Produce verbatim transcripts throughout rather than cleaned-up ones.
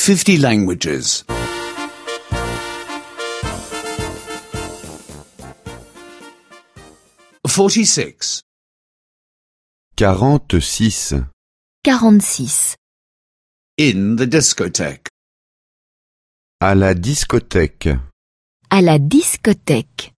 fifty languages. forty-six. quarante-six. quarante-six. In the discotheque. À la discothèque. À la discothèque.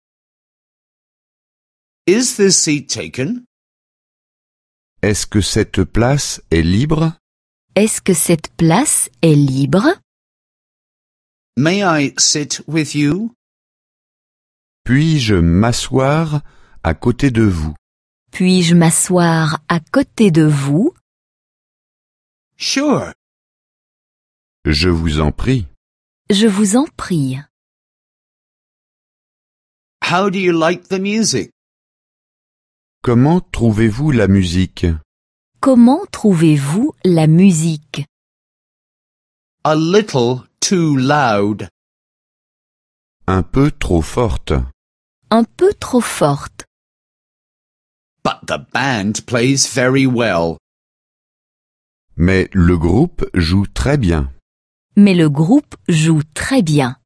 Is this seat taken? Est-ce que cette place est libre? Est-ce que cette place est libre? May I sit with you? Puis-je m'asseoir à côté de vous? Puis-je m'asseoir à côté de vous? Sure. Je vous en prie. Je vous en prie. How do you like the music? Comment trouvez-vous la musique? Comment trouvez-vous la musique? A little too loud. Un peu trop forte. Un peu trop forte. But the band plays very well. Mais le groupe joue très bien. Mais le groupe joue très bien.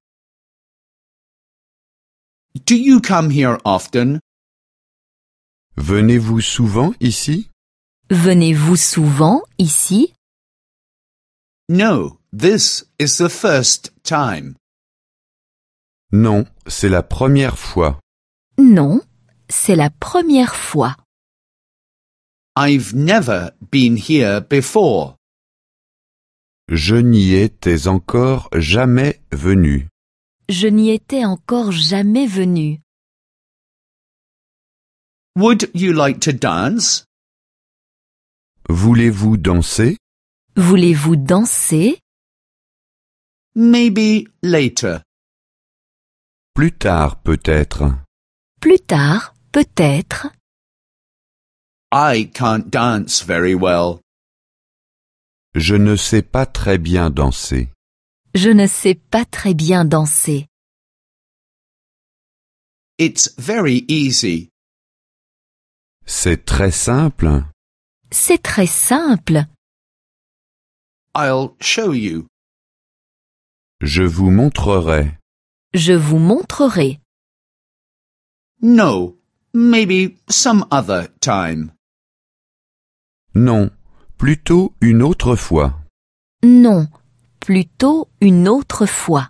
Do you come here often? Venez-vous souvent ici? Venez-vous souvent ici? No, this is the first time. Non, c'est la première fois. Non, c'est la première fois. I've never been here before. Je n'y étais encore jamais venu. Je n'y étais encore jamais venu. Would you like to dance? Voulez-vous danser? Voulez-vous danser? Maybe later. Plus tard peut-être. Plus tard, peut-être. I can't dance very well. Je ne sais pas très bien danser. Je ne sais pas très bien danser. It's very easy. C'est très simple. C'est très simple. I'll show you. Je vous montrerai. Je vous montrerai. No, maybe some other time. Non, plutôt une autre fois. Non, plutôt une autre fois.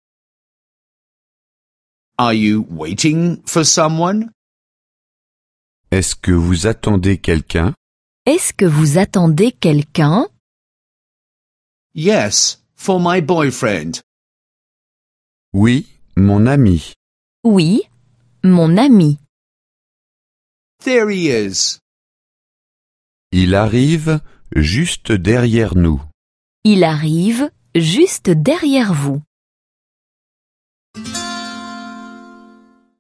Are you waiting for someone? Est-ce que vous attendez quelqu'un? Est-ce que vous attendez quelqu'un? Yes, for my boyfriend. Oui, mon ami. Oui, mon ami. There he is. Il arrive juste derrière nous. Il arrive juste derrière vous.